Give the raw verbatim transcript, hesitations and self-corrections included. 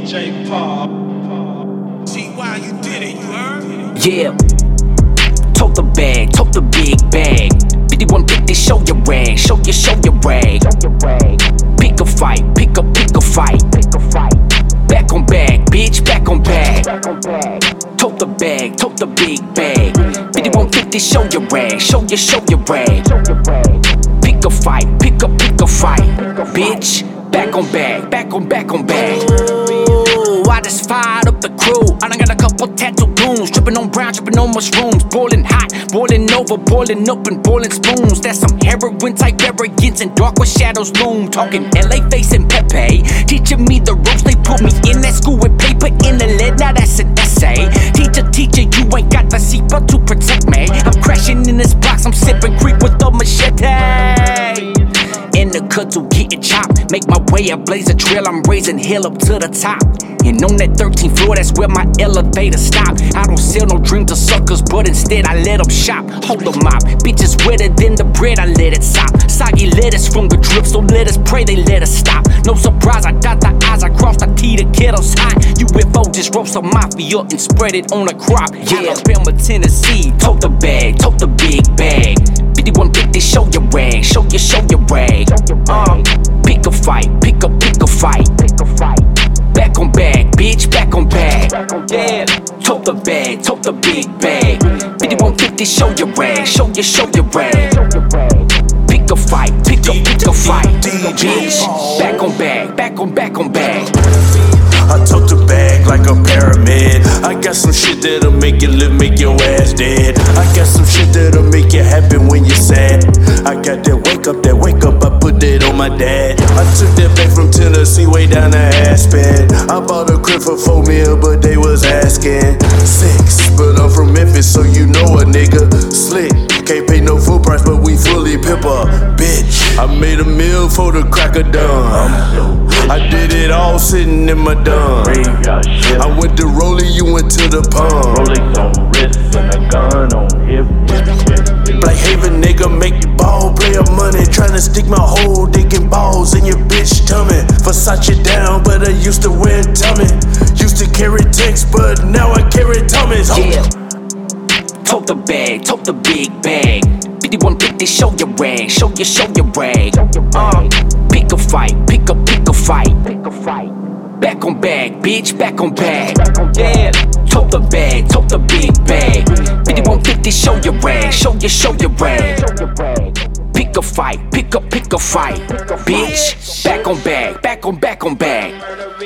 J Paul. See why you did it, you heard? Yeah. Tote the bag, tote the big bag. fifty-one fifty, show your rag, show your, show your rag. Pick a fight, pick a, pick a fight. Back on back, bitch, back on back. Tote the bag, tote the big bag. fifty-one fifty, show your rag, show your, show your rag. Pick a fight, pick a, pick a fight. Bitch, back on back, back on back on back. Ooh, I just fired up the crew. I done got a couple tattoo goons, tripping on brown, tripping on mushrooms, boiling hot, boiling over, boiling up and boiling spoons. That's some heroin type arrogance and dark where shadows loom. Talking L A face and Pepe, teaching me the ropes. They put me in that school with paper in the lead. Now that's an essay. Teacher, teacher, you ain't got the seatbelt to protect me. I'm crashing in this box, I'm sipping creep with a machete. In the cut to getting chopped, make my way a blaze a trail. I'm raising hell up to the top. And on that thirteenth floor, that's where my elevator stop. I don't sell no dream to suckers, but instead I let them shop. Hold them up, bitches wetter than the bread, I let it stop. Soggy lettuce from the drip, so let us pray they let us stop. No surprise, I dot the I's, I cross the T, the kettle's hot. U F O just roast some mafia and spread it on a crop. Yeah, Alabama, Tennessee, tote the bag, tote the big bag. fifty-one fifty, show your rag, show your, show your rag. Uh, pick a fight, pick a, pick a fight. Back on back, bitch, back on back. Yeah, tote the bag, tote the big bag. fifty-one fifty, show your rag, show your, show your rag. Pick a fight, pick a, pick a fight. Bitch, back on back, back on back on back. I tote the bag like a pyramid. I got some shit that'll make you live, make your ass dead. I got some shit that'll make you happy when you're sad. I got that wake up, that wake up, I put that on my dad. I took that back from Tennessee way down to Aspen. I bought a crib for four mil, but they was asking six. But I'm from Memphis, so you know a nigga slick. Can't pay no full price, but we fully pimp a bitch. I made a meal for the crack of dawn. I did it all sitting in my dun. I went to Rollie, you went to the pump. Rolex on wrist and a gun on hip. Black Haven nigga make the ball player money. Tryna stick my whole dick and balls in your bitch tummy. Versace down, but I used to wear tummy. Used to carry text, but now I carry tummies. Oh. Yeah. Tote the bag, tote the big bag. fifty-one fifty, show your rag, show your, show your rag. Uh, pick a fight, pick a, pick a fight. Back on back, bitch, back on back. Yeah, tote the bag, tote the big bag. fifty-one fifty, show your rag, show your, show your rag. Pick a fight, pick a, pick a fight. Bitch, back on back, back on back on back.